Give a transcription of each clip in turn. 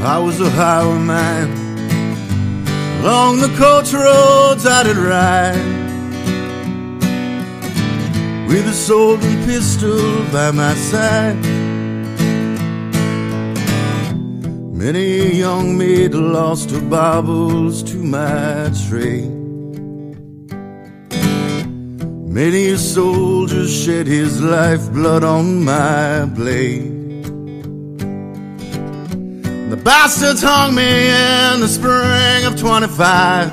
I was a highwayman. Along the coach roads I did ride, with a sword and pistol by my side. Many a young maid lost her baubles to my trade. Many a soldier shed his lifeblood on my blade. The bastards hung me in the spring of 25,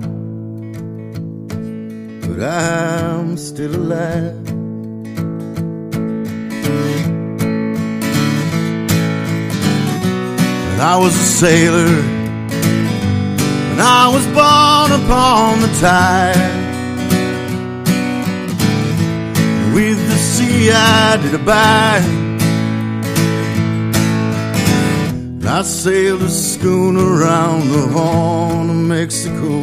but I'm still alive. And I was a sailor, and I was born upon the tide. With the sea I did abide. I sailed a schooner around the Horn of Mexico.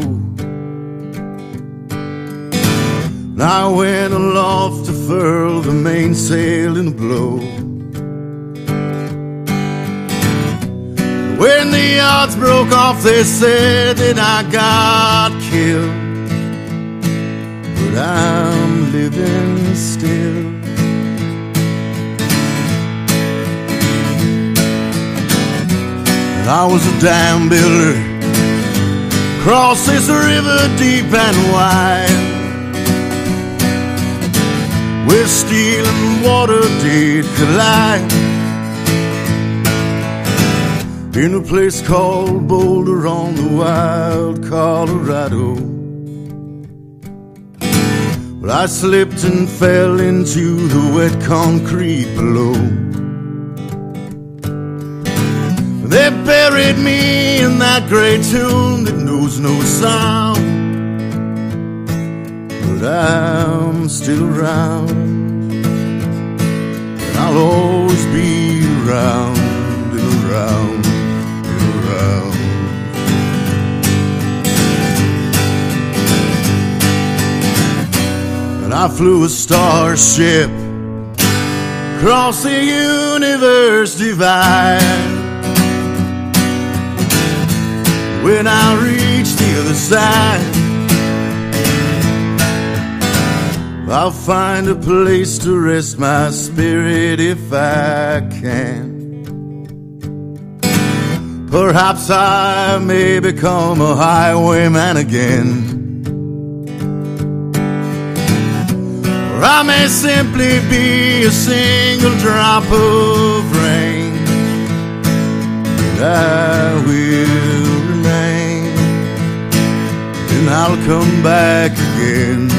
I went aloft to furl the mainsail in a blow. When the yards broke off, they said that I got killed, but I'm living still. I was a dam builder, across this river deep and wide, where steel and water did collide. In a place called Boulder on the wild Colorado. Well, I slipped and fell into the wet concrete below. They buried me in that great tomb that knows no sound, but I'm still around, and I'll always be around and around and around. And I flew a starship across the universe divide. When I reach the other side, I'll find a place to rest my spirit if I can. Perhaps I may become a highwayman again, or I may simply be a single drop of rain, but I will remain, and I'll come back again.